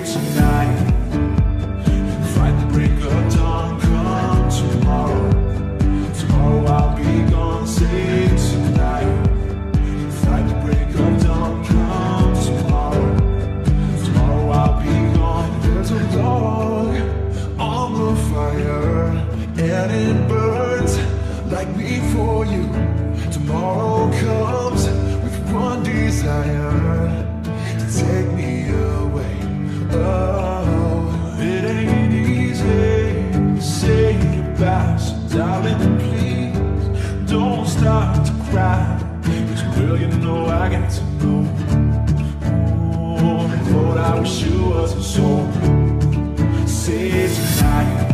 tonight. Fight the break of dawn, come tomorrow. Tomorrow I'll be gone, say tonight. Fight the break of dawn, come tomorrow. Tomorrow I'll be gone. There's a log on the fire, and it burns like me for you. Tomorrow comes with one desire, to take me away. Oh, it ain't easy to say goodbye, so darling, please don't start to cry. 'Cause girl, you know I got to go. Oh, Lord, I wish you wasn't so. Say tonight.